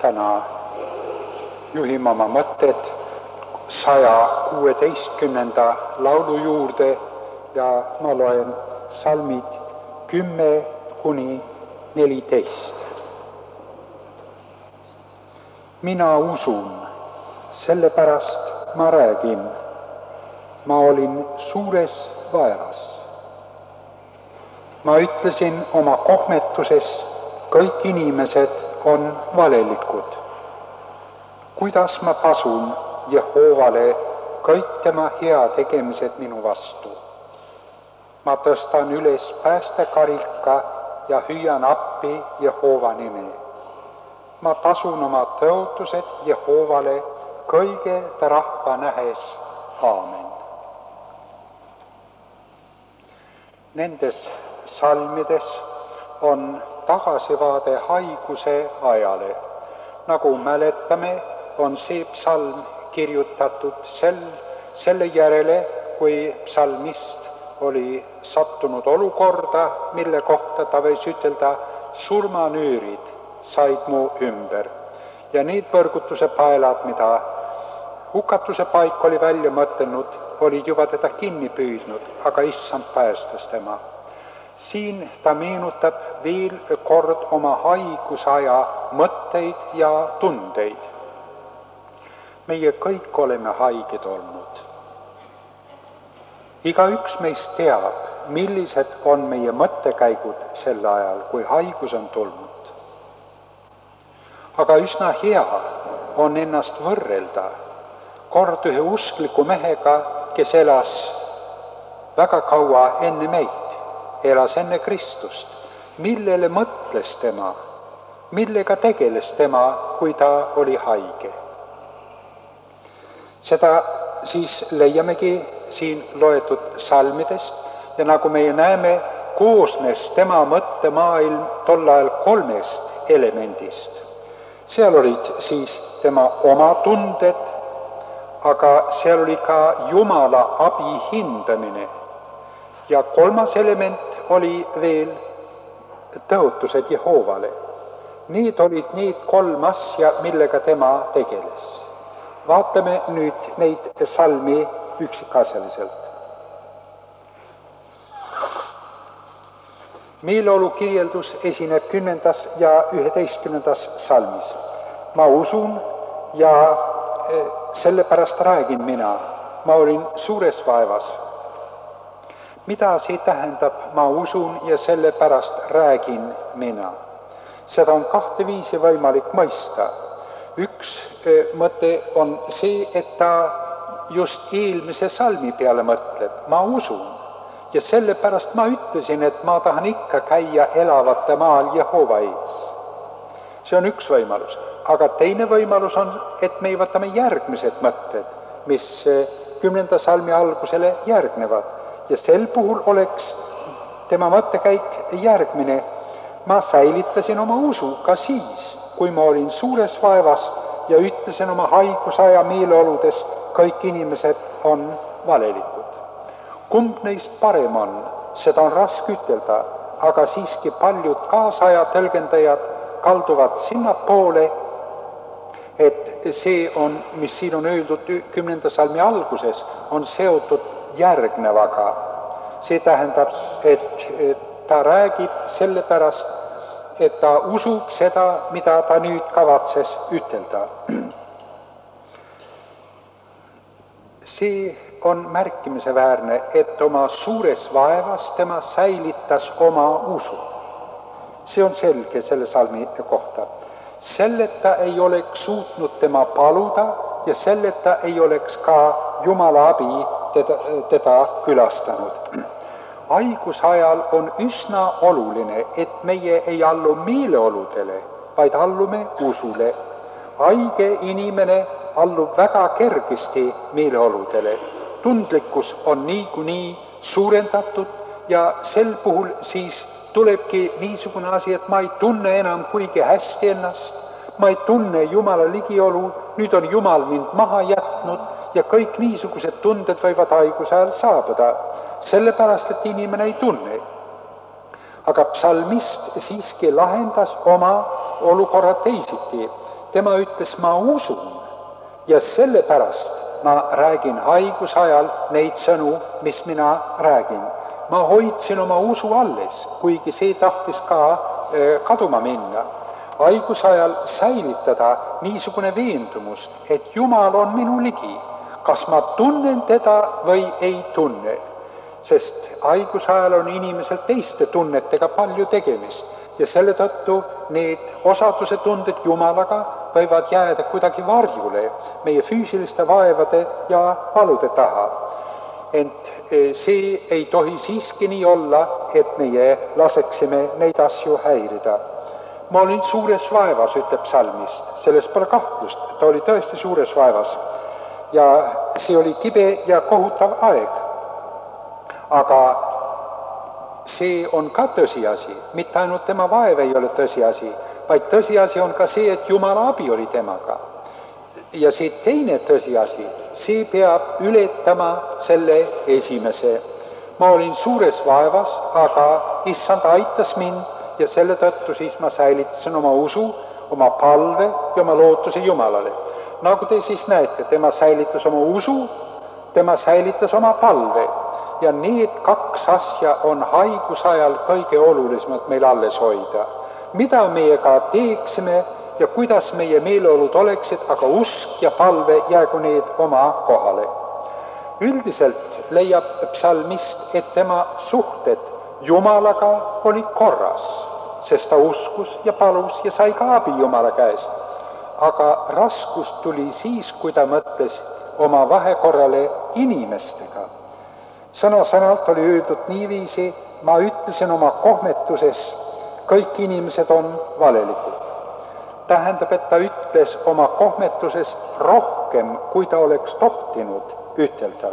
täna juhime oma mõtted 116. laulu juurde ja ma loen salmid 10-14. Mina usun, sellepärast ma räägin. Ma olin suures vaevas. Ma ütlesin oma kohmetuses, kõik inimesed on valelikud. Kuidas ma tasun Jehoovale kõik tema heategemised minu vastu? Ma tõstan üles päästekarika ja hüüan appi Jehoova nime. Ma tasun oma tõotused Jehoovale kõige ta rahva nähes. Aamen. Nendes salmides on tagasivaade haiguse ajale. Nagu mäletame, on see psalm kirjutatud selle järele, kui psalmist oli sattunud olukorda, mille kohta ta võis ütelda, surmanüürid said mu ümber. Ja need võrgutuse paelad, mida hukatuse paik oli välja mõtelnud, olid juba teda kinni püüdnud, aga issand päästas tema. Siin ta meenutab veel kord oma haigusaja mõtteid ja tundeid. Meie kõik oleme haiged olnud. Igaüks meist teab, millised on meie mõttekäigud sel ajal, kui haigus on tulnud. Aga üsna hea on ennast võrrelda kord ühe uskliku mehega, kes elas väga kaua enne meid, elas enne Kristust. Millele mõtles tema, millega tegeles tema, kui ta oli haige? Seda siis leiamegi siin loetud salmidest ja nagu meie näeme, koosnes tema mõttemaailm tol ajal 3 elemendist. Seal olid siis tema oma tunded, aga seal oli ka Jumala abi hindamine. Ja 3. element oli veel tõotused Jehoovale. Need olid need 3 asja, millega tema tegeles. Vaatame nüüd neid salmi üksikasjaliselt. Meeleolu kirjeldus esineb 10. ja 11. salmis. Ma usun ja sellepärast räägin mina. Ma olin suures vaevas. Mida see tähendab, ma usun ja sellepärast räägin mina? Seda on 2 viisi võimalik mõista. Üks mõte on see, et ta just eelmise salmi peale mõtleb. Ma usun ja sellepärast ma ütlesin, et ma tahan ikka käia elavate maal Jehova ees. See on üks võimalus. Aga teine võimalus on, et me võtame järgmised mõtted, mis 10. salmi algusele järgnevad. Ja sel puhul oleks tema mõttekäik järgmine. Ma säilitasin oma usu ka siis, kui ma olin suures vaevas ja ütlesin oma haigusaja meeleoludes, kõik inimesed on valelikud. Kumb neist parem on, seda on raske ütelda, aga siiski paljud kaasaja tõlgendajad kalduvad sinnapoole, et see on, mis siin on öeldud 10. salmi alguses, on seotud järgnevaga. See tähendab, et ta räägib sellepärast, et ta usub seda, mida ta nüüd kavatses ütelda. See on märkimisväärne, et oma suures vaevas tema säilitas oma usu. See on selge selle salmi kohta. Selleta ei oleks suutnud tema paluda ja selleta ei oleks ka Jumala abi teda külastanud. Haigusajal on üsna oluline, et meie ei allu meeleoludele, vaid allume usule. Haige inimene allub väga kergesti meeleoludele. Tundlikkus on niikuinii suurendatud ja sel puhul siis tulebki niisugune asi, et ma ei tunne enam kuigi hästi ennast, ma ei tunne Jumala ligiolu, nüüd on Jumal mind maha jätnud ja kõik niisugused tunded võivad haiguse ajal saabuda. Sellepärast, et inimene ei tunne. Aga psalmist siiski lahendas oma olukorra teisiti. tema ütles, ma usun ja sellepärast ma räägin haiguse ajal neid sõnu, mis mina räägin. Ma hoidsin oma usu alles, kuigi see tahtis ka kaduma minna. Haiguse ajal säilitada niisugune veendumus, et Jumal on minu ligi, kas ma tunnen teda või ei tunne. Sest haiguse ajal on inimesel teiste tunnetega palju tegemist ja selle tõttu need osaduse tunded Jumalaga võivad jääda kuidagi varjule meie füüsiliste vaevade ja valude taha. Ent see ei tohi siiski nii olla, et meie laseksime neid asju häirida. Ma olin suures vaevas, ütleb psalmist, selles pole kahtlust, ta oli tõesti suures vaevas ja see oli kibe ja kohutav aeg. Aga see on ka tõsiasi, mitte ainult tema vaev ei ole tõsiasi, vaid tõsiasi on ka see, et Jumala abi oli temaga. Ja see teine tõsiasi, see peab ületama selle esimese. Ma olin suures vaevas, aga Issand aitas mind ja selle tõttu siis ma säilitasin oma usu, oma palve ja oma lootuse Jumalale. Nagu te siis näete, tema säilitas oma usu, tema säilitas oma palve. Ja need kaks asja on haiguse ajal kõige olulisemad meil alles hoida. Mida meie ka teeksime ja kuidas meie meeleolud oleksid, aga usk ja palve jäägu need oma kohale. Üldiselt leiab psalmist, et tema suhted Jumalaga olid korras, sest ta uskus ja palus ja sai ka abi Jumala käest. Aga raskus tuli siis, kui ta mõtles oma vahekorrale inimestega. Sõna-sõnalt oli öeldud niiviisi, ma ütlesin oma kohmetuses, kõik inimesed on valelikud. Tähendab, et ta ütles oma kohmetuses rohkem, kui ta oleks tohtinud ütelda.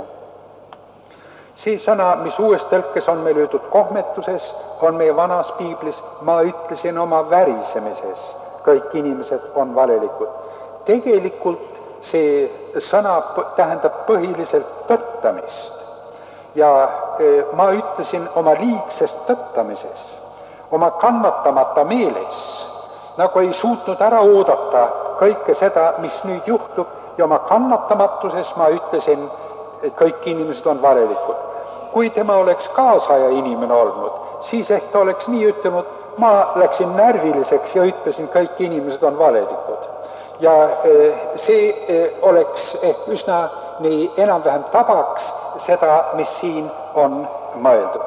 See sõna, mis uues tõlkes on meil öeldud kohmetuses, on meie vanas piiblis, ma ütlesin oma värisemises, kõik inimesed on valelikud. Tegelikult see sõna tähendab põhiliselt tõttamist. Ja ma ütlesin oma liigsest tõttamises, oma kannatamata meeles, nagu ei suutnud ära oodata kõike seda, mis nüüd juhtub, ja oma kannatamatuses ma ütlesin, et kõik inimesed on valelikud. Kui tema oleks kaasaja inimene olnud, siis ehk ta oleks nii ütelnud, ma läksin närviliseks ja ütlesin, kõik inimesed on valelikud. Ja see oleks ehk üsna nii enam-vähem tabaks seda, mis siin on mõeldud.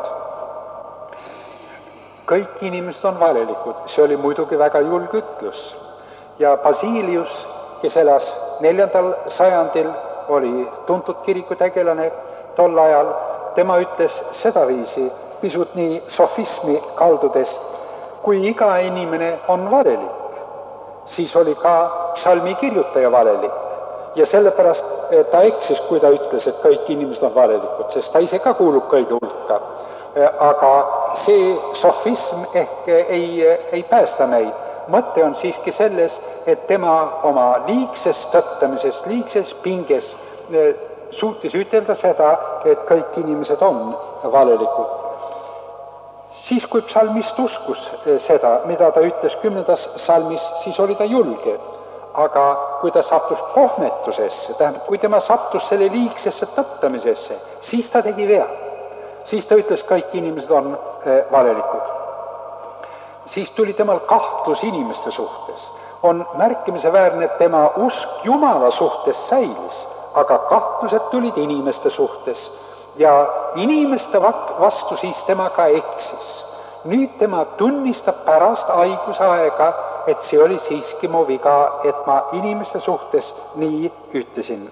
Kõik inimesed on valelikud, see oli muidugi väga julge ütlus. Ja Basilius, kes elas 4. sajandil, oli tuntud kirikutegelane tol ajal, tema ütles sedaviisi, pisut nii sofismi kaldudes, kui iga inimene on valelik, siis oli ka psalmi kirjutaja valelik. Ja sellepärast ta eksis, kui ta ütles, et kõik inimesed on valelikud, sest ta ise ka kuulub kõige hulka. Aga see sofism ehk ei päästa meid. Mõte on siiski selles, et tema oma liigses tõttamises, liigses pinges suutis ütelda seda, et kõik inimesed on valelikud. Siis, kui psalmist uskus seda, mida ta ütles 10. salmis, siis oli ta julge. Aga kui ta sattus kohmetusesse, tähendab, kui tema sattus selle liigsesse tõttamisesse, siis ta tegi vea. Siis ta ütles, kõik inimesed on valelikud. Siis tuli temal kahtlus inimeste suhtes. On märkimisväärne, et tema usk Jumala suhtes säilis, aga kahtlused tulid inimeste suhtes. Ja inimeste vastu siis tema ka eksis. Nüüd tema tunnistab pärast haiguse aega, et see oli siiski mu viga, et ma inimeste suhtes nii ütlesin.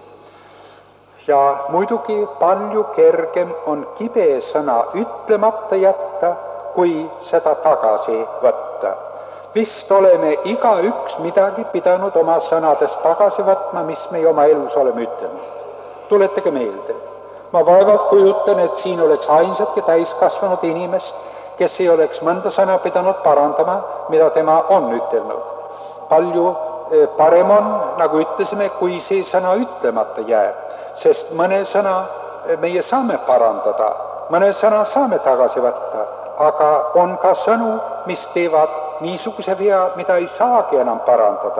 Ja muidugi palju kergem on kibe sõna ütlemata jätta, kui seda tagasi võtta. Vist oleme igaüks midagi pidanud oma sõnadest tagasi võtma, mis me oma elus oleme ütelnud. Tuletage meelde. Ma vaevalt kujutan, et siin oleks ainsatki täiskasvanud inimest, kes ei oleks mõnda sõna pidanud parandama, mida tema on ütelnud. Palju parem on, nagu ütlesime, kui see sõna ütlemata jääb, sest mõne sõna meie saame parandada, mõne sõna saame tagasi võtta, aga on ka sõnu, mis teevad niisuguse vea, mida ei saagi enam parandada.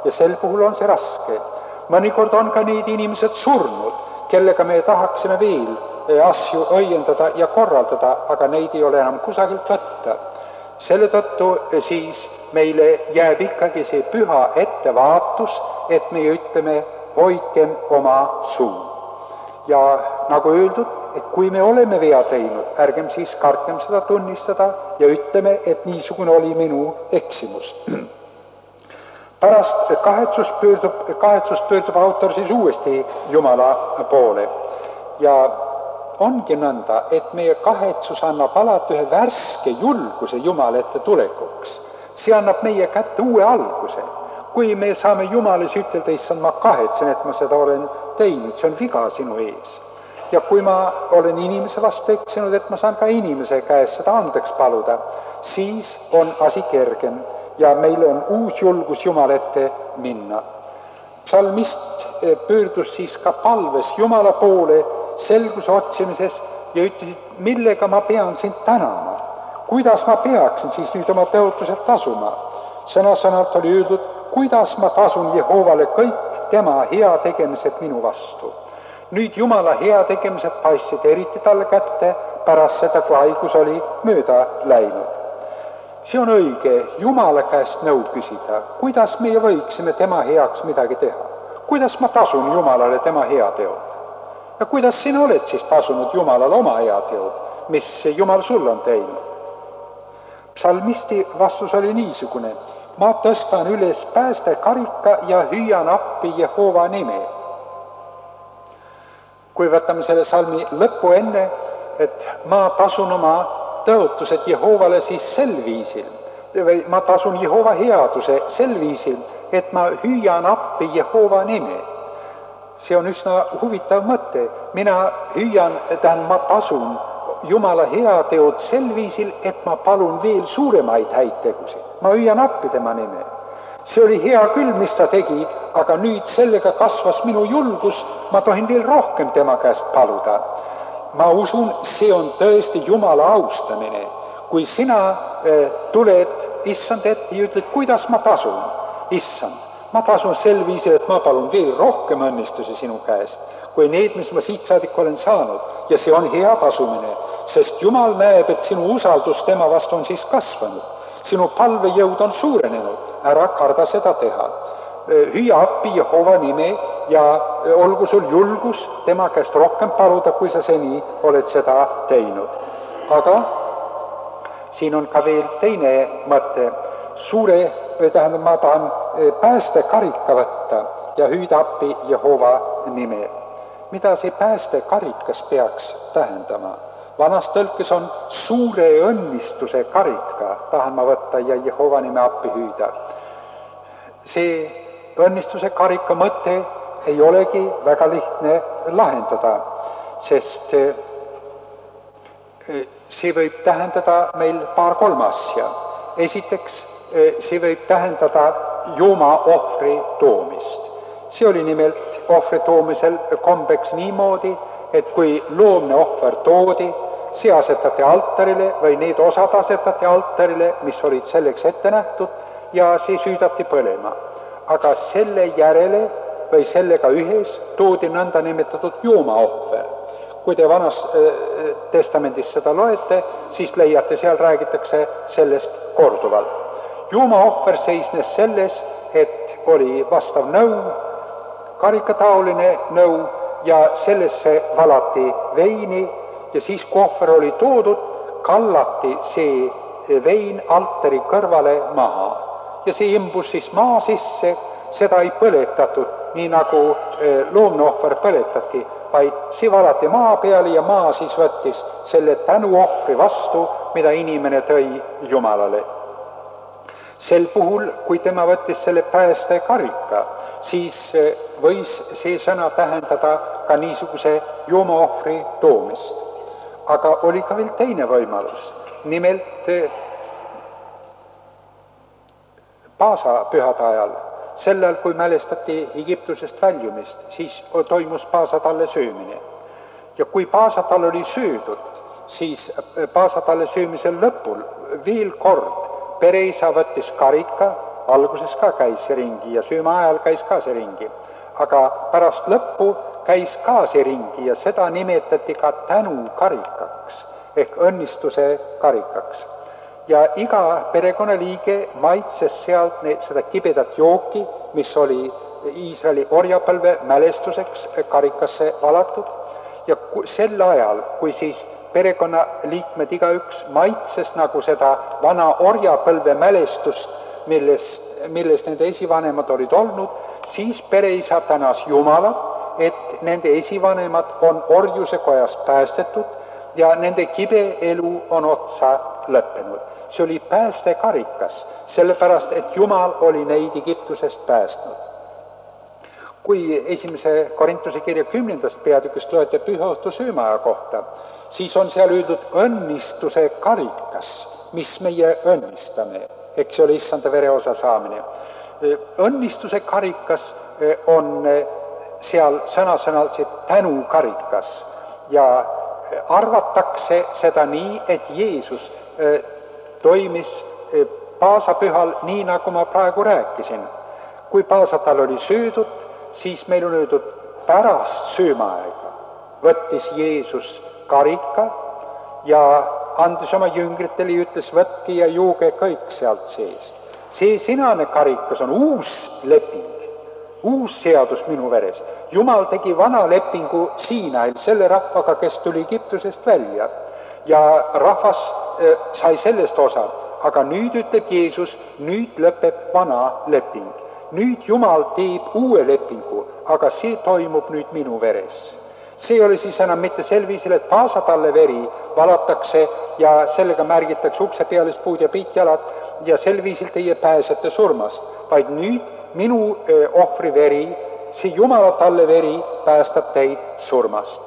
ja sel puhul on see raske. Mõnikord on ka neid inimesed surnud, kellega me tahaksime veel asju õiendada ja korraldada, aga neid ei ole enam kusagilt võtta. Selle tõttu siis meile jääb ikkagi see püha ettevaatus, et me ütleme, hoidkem oma suu. Ja nagu öeldud, et kui me oleme vea teinud, ärgem siis kartkem seda tunnistada ja ütleme, et niisugune oli minu eksimus. Pärast kahetsust pöördub autor siis uuesti Jumala poole. Ja ongi nõnda, et meie kahetsus annab alati ühe värske julguse Jumala ette tulekuks. See annab meie kätte uue alguse. Kui me saame Jumalas ütelda, issand, ma kahetsen, et ma seda olen teinud, see on viga sinu ees. Ja kui ma olen inimese vastu eksinud, et ma saan ka inimese käest seda andeks paluda, siis on asi kergem ja meil on uus julgus Jumala ette minna. Psalmist pöördus siis ka palves Jumala poole selguse otsimises ja ütles, millega ma pean sind tänama. Kuidas ma peaksin siis nüüd oma tõotused tasuma? Sõna-sõnalt oli öeldud, kuidas ma tasun Jehoovale kõik tema hea tegemised minu vastu. Nüüd Jumala hea tegemised paistsid eriti talle kätte pärast seda, kui haigus oli mööda läinud. See on õige Jumala käest nõu küsida, kuidas meie võiksime tema heaks midagi teha. Kuidas ma tasun Jumalale tema heateod? Ja kuidas sina oled siis tasunud Jumalale oma heateod, mis Jumal sul on teinud? Psalmisti vastus oli niisugune, ma tõstan üles päästekarika ja hüüan appi Jehova nime. Kui võtame selle salmi lõppu enne, et ma tasun oma tõotused Jehovale siis sel viisil, või ma tasun Jehova headuse sel viisil, et ma hüüan appi Jehova nime. See on üsna huvitav mõte. Mina hüüan, ma tasun Jumala heateod sel viisil, et ma palun veel suuremaid häid tegusid. Ma hüüan appi tema nime. See oli hea küll, mis ta tegi, aga nüüd sellega kasvas minu julgus, ma tohin veel rohkem tema käest paluda. Ma usun, see on tõesti Jumala austamine. Kui sina tuled issand ette ja ütled, kuidas ma tasun? Issand, ma tasun sel viisil, et ma palun veel rohkem õnnistusi sinu käest, kui need, mis ma siit saadik olen saanud. Ja see on hea tasumine, sest Jumal näeb, et sinu usaldus tema vastu on siis kasvanud. Sinu palvejõud on suurenenud, ära karda seda teha. Hüüa appi Jehova nime ja olgu sul julgus tema käest rohkem paluda, kui sa seni oled seda teinud. Aga siin on ka veel teine mõte. Ma tahan päästekarika võtta ja hüüda appi Jehova nime. Mida see päästekarikas peaks tähendama? Vanas tõlkes on suure õnnistuse karika, tahan ma võtta ja Jehova nime appi hüüda. See õnnistuse karika mõte ei olegi väga lihtne lahendada, sest see võib tähendada meil paar-kolm asja. Esiteks, see võib tähendada joomaohvri toomist. See oli nimelt ohvri toomisel kombeks niimoodi, et kui loomne ohver toodi, see asetati altarile või need osad asetati altarile, mis olid selleks ette nähtud, ja see süüdati põlema. Aga selle järele või sellega ühes toodi nõnda nimetatud joomaohver. Kui te Vanas testamendis seda loete, siis leiate, seal räägitakse sellest korduvalt. Joomaohver seisnes selles, et oli vastav nõu, karikataoline nõu, ja sellesse valati veini ja siis, kui ohver oli toodud, kallati see vein altari kõrvale maha. Ja see imbus siis maa sisse, seda ei põletatud, nii nagu loomne ohver põletati, vaid see valati maa peale ja maa siis võttis selle tänuohvri vastu, mida inimene tõi Jumalale. Sel puhul, kui tema võttis selle päästekarika, siis võis see sõna tähendada ka niisuguse joomaohvri toomist. Aga oli ka veel teine võimalus. Nimelt Paasa pühade ajal, sellel, kui mälestati Egiptusest väljumist, siis toimus Paasatalle söömine. Ja kui Paasatalle oli söödud, siis Paasatalle söömisel lõpul veel kord pereisa võttis karika alguses ka käis see ringi ja sööma ajal käis ka see ringi. Aga pärast lõppu käis ka see ringi ja seda nimetati ka tänukarikaks ehk õnnistuse karikaks. Ja iga perekonnaliige maitses sealt seda kibedat jooki, mis oli Iisraeli orjapõlve mälestuseks karikasse valatud. Ja sel ajal, kui siis perekonnaliikmed igaüks maitses nagu seda vana orjapõlve mälestust, milles nende esivanemad olid olnud, siis pereisa tänas Jumalat, et nende esivanemad on orjuse kojast päästetud ja nende kibe elu on otsa lõppenud. See oli päästekarikas, sellepärast, et Jumal oli neid Egiptusest päästnud. Kui esimese Korintuse kirja 10. peatükist loete pühaõhtu söömaja kohta, siis on seal öeldud õnnistuse karikas, mis meie õnnistame, eks see ole issanda vereosa saamine. Õnnistuse karikas on seal sõna-sõnalt see tänukarikas ja arvatakse seda nii, et Jeesus toimis paasapühal nii, nagu ma praegu rääkisin. Kui paasatal oli söödud, siis meil on öeldud pärast söömaaega võttis Jeesus karika ja andis oma jüngritele ja ütles, võtke ja jooge kõik sealt seest. See sinane karikas on uus leping, uus seadus minu veres. Jumal tegi vana lepingu Siinail selle rahvaga, kes tuli Egiptusest välja ja rahvas sai sellest osa, aga nüüd ütleb Jeesus, nüüd lõpeb vana leping. Nüüd Jumal teeb uue lepingu, aga see toimub nüüd minu veres. See oli siis enam mitte sel viisil, et paasatalle veri valatakse ja sellega märgitakse ukse pealist puud ja piitjalad ja sel viisil teie pääsete surmast, vaid nüüd minu ohvri veri, see Jumala talle veri päästab teid surmast.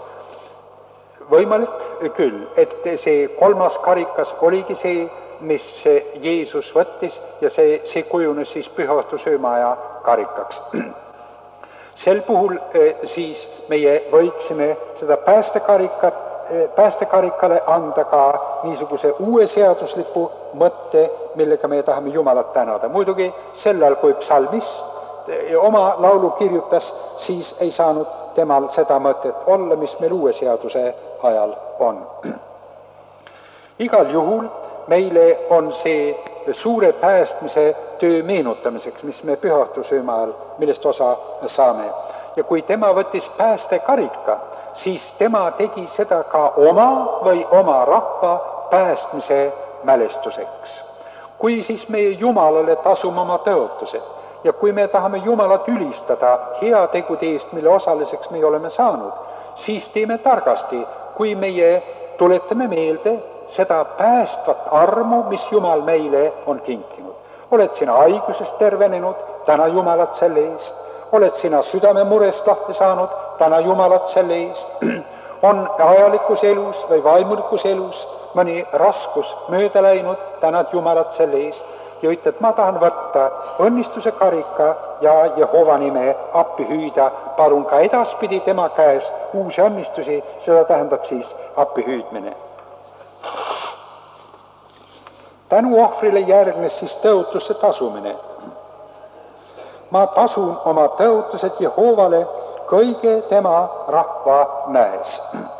Võimalik küll, et see kolmas karikas oligi see, mis Jeesus võttis ja see kujunes siis pühaõhtu söömaaja karikaks. Sel puhul siis meie võiksime seda päästekarikale anda ka niisuguse uue seadusliku mõtte, millega me tahame Jumalat tänada. Muidugi sellal, kui psalmist oma laulu kirjutas, siis ei saanud temal seda mõtet olla, mis meil uue seaduse ajal on. Igal juhul meile on see suure päästmise töö meenutamiseks, mis me pühaõhtu söömaajal, millest osa saame. Ja kui tema võttis päästekarika, siis tema tegi seda ka oma või oma rahva päästmise mälestuseks. Kui siis meie Jumalale tasume oma tõotused ja kui me tahame Jumalat ülistada heategude eest, mille osaliseks me oleme saanud, siis teeme targasti, kui meie tuletame meelde seda päästvat armu, mis Jumal meile on kinkinud. Oled sina haigusest tervenenud, täna Jumalat selle eest. Oled sina südamemurest lahti saanud, täna Jumalat selle eest. On ajalikus elus või vaimulikus elus mõni raskus mööda läinud, tänad Jumalat selle eest. Ja ütled, ma tahan võtta õnnistuse karika ja Jehova nime appi hüüda, palun ka edaspidi tema käest uusi õnnistusi, seda tähendab siis appi hüüdmine. Tänu ohvrile järgnes siis tõotuste tasumine. Ma tasun oma tõotused Jehovale kõige tema rahva näes.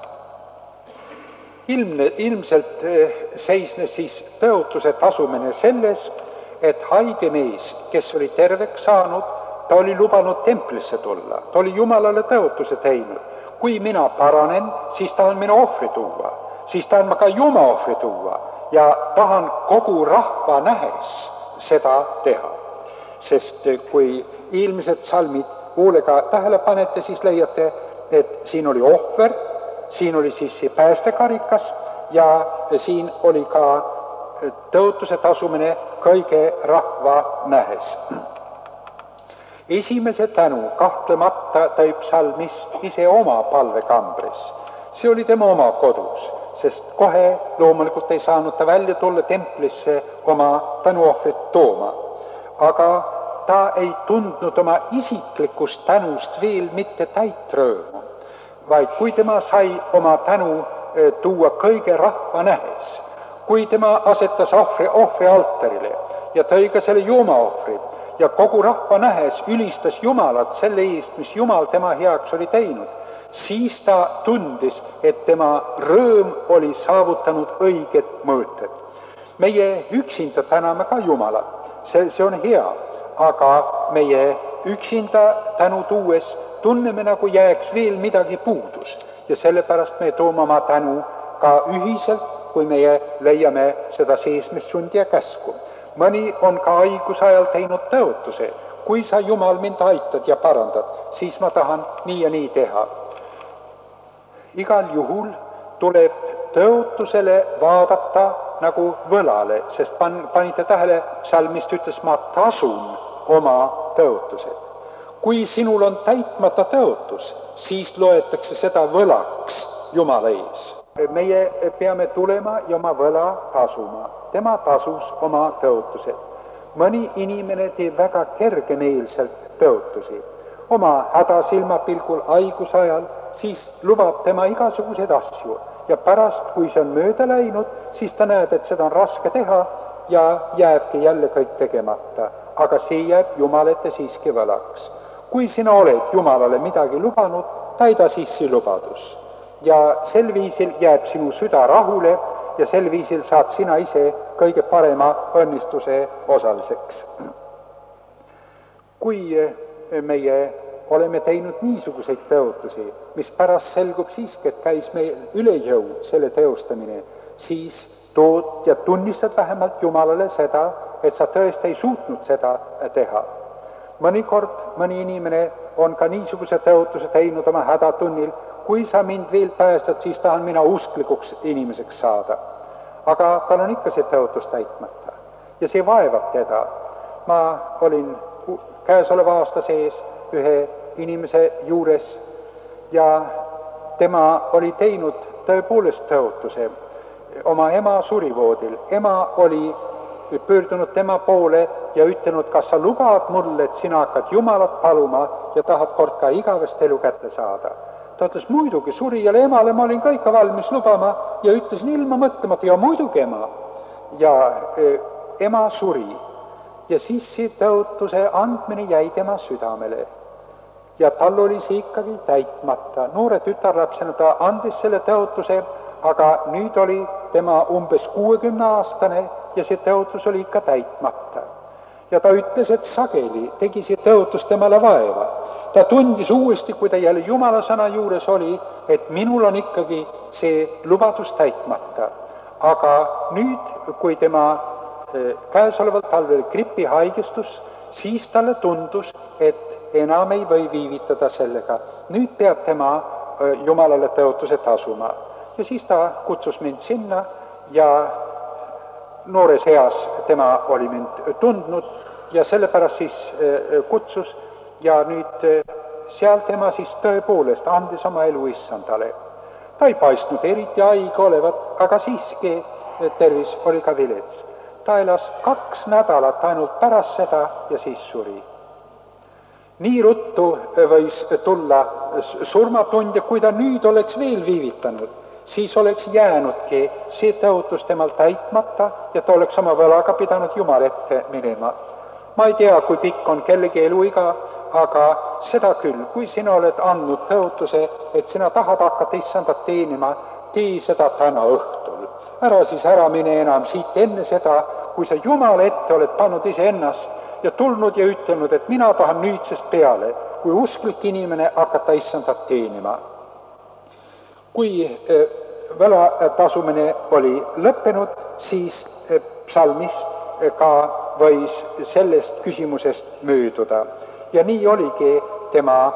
Ilmselt seisnes siis tõotuse tasumine selles, et haige mees, kes oli terveks saanud, ta oli lubanud templisse tulla, ta oli Jumalale tõotuse teinud. Kui mina paranen, siis tahan mina ohvri tuua, siis tahan ma ka Juma ohvri tuua ja tahan kogu rahva nähes seda teha. Sest kui eelmised salmid hoolega tähele panete, siis leiate, et siin oli ohver, siin oli siis see päästekarikas ja siin oli ka tõotuse tasumine kõige rahva nähes. Esimese tänu kahtlemata tõi psalmist ise oma palvekambris. See oli tema oma kodus, sest kohe loomulikult ei saanud ta välja tulla templisse oma tänuohvrit tooma. Aga ta ei tundnud oma isiklikust tänust veel mitte täit rõõmu, vaid kui tema sai oma tänu tuua kõige rahva nähes, kui tema asetas ohvri altarile ja tõi ka selle juumaohvri. Ja kogu rahva nähes ülistas Jumalat selle eest, mis Jumal tema heaks oli teinud. Siis ta tundis, et tema rõõm oli saavutanud õiged mõõted. Meie üksinda täname ka Jumalat, see on hea, aga meie üksinda tänu tuues tunneme, nagu jääks veel midagi puudust ja sellepärast me toome oma tänu ka ühiselt, kui meie leiame seda seesmist sundi ja käsku. Mõni on ka haiguse ajal teinud tõotuse. Kui sa, Jumal, mind aitad ja parandad, siis ma tahan nii ja nii teha. Igal juhul tuleb tõotusele vaadata nagu võlale, sest panite tähele, psalmist ütles, ma tasun oma tõotused. Kui sinul on täitmata tõotus, siis loetakse seda võlaks Jumala ees. Meie peame tulema ja oma võla tasuma. Tema tasus oma tõotused. Mõni inimene teeb väga kergemeelselt tõotusi. Oma hädasilmapilgul haiguse ajal, siis lubab tema igasuguseid asju. Ja pärast, kui see on mööda läinud, siis ta näeb, et seda on raske teha ja jääbki jälle kõik tegemata. Aga see jääb Jumalete siiski võlaks. Kui sina oled Jumalale midagi lubanud, täida sissi lubadus. Ja sel viisil jääb sinu süda rahule ja sel viisil saad sina ise kõige parema õnnistuse osaliseks. Kui meie oleme teinud niisuguseid tõotusi, mis pärast selgub siiski, et käis meil üle jõu selle teostamine, siis tood ja tunnistad vähemalt Jumalale seda, et sa tõesti ei suutnud seda teha. Mõnikord mõni inimene on ka niisuguse tõotuse teinud oma hädatunnil, kui sa mind veel päästad, siis tahan mina usklikuks inimeseks saada. Aga tal on ikka see tõotus täitmata ja see vaevab teda. Ma olin käesoleva aasta sees ühe inimese juures ja tema oli teinud tõepoolest tõotuse oma ema surivoodil. Ema oli pöördunud tema poole ja ütelnud, kas sa lubad mulle, et sina hakkad Jumalat paluma ja tahad kord ka igavest elu kätte saada. Ta ütles, muidugi, surijale emale ma olin ka ikka valmis lubama ja ütlesin ilma mõtlemata, ja muidugi ema. Ja ema suri ja siis see tõotuse andmine jäi tema südamele. Ja tal oli see ikkagi täitmata. Noore tütarlapsena ta andis selle tõotuse, aga nüüd oli tema umbes 60-aastane ja see tõotus oli ikka täitmata. Ja ta ütles, et sageli tegi see tõotus temale vaeva. Ta tundis uuesti, kui ta jälle Jumala sõna juures oli, et minul on ikkagi see lubadus täitmata. Aga nüüd, kui tema käesoleval talvel gripihaigestus, siis talle tundus, et enam ei või viivitada sellega. Nüüd peab tema Jumalale tõotuse tasuma. Ja siis ta kutsus mind sinna ja noores eas tema oli mind tundnud ja sellepärast siis kutsus ja nüüd seal tema siis tõepoolest andis oma elu issandale. Ta ei paistnud eriti haige olevat, aga siiski tervis oli ka vilets. Ta elas 2 nädalat ainult pärast seda ja siis suri. Nii ruttu võis tulla surmatund ja kui ta nüüd oleks veel viivitanud, siis oleks jäänudki see tõotus temal täitmata ja ta oleks oma võlaga pidanud Jumala ette minema. Ma ei tea, kui pikk on kellegi eluiga, aga seda küll, kui sina oled andnud tõotuse, et sina tahad hakata issandat teenima, tee seda täna õhtul. Ära siis ära mine enam siit enne seda, kui sa Jumala ette oled pannud iseennast ja tulnud ja ütelnud, et mina tahan nüüdsest peale, kui usklik inimene hakata issandat teenima. Kui võla tasumine oli lõppenud, siis psalmist ka võis sellest küsimusest mööduda. Ja nii oligi tema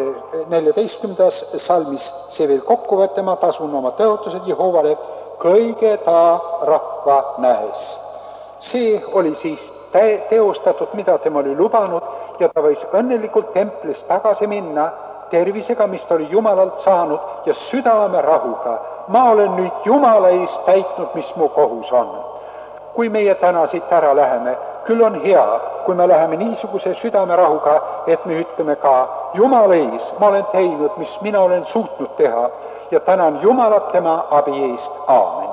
14. salmis see veel kokkuvõte, ma tasun oma tõotused Jehovale kõige ta rahva nähes. See oli siis teostatud, mida tema oli lubanud ja ta võis õnnelikult templist tagasi minna tervisega, mis ta oli Jumalalt saanud ja südame rahuga. Ma olen nüüd Jumala ees täitnud, mis mu kohus on. Kui meie täna siit ära läheme, küll on hea, kui me läheme niisuguse südame rahuga, et me ütleme ka Jumala ees, ma olen teinud, mis mina olen suutnud teha ja tänan Jumalat tema abi eest. Aamen.